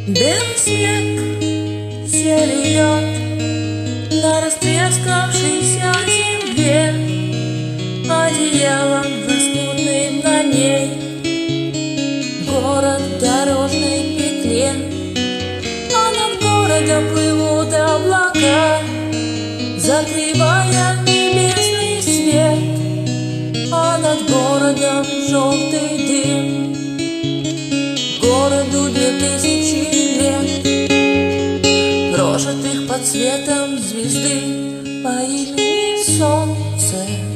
Белый снег зельет на растрескавшейся земле, одеялом распутным на ней город в дорожной петле. А над городом плывут облака, закрывая небесный свет. А над городом желтый дым, городу 2000 лет, прожитых под светом звезды по имени Солнце.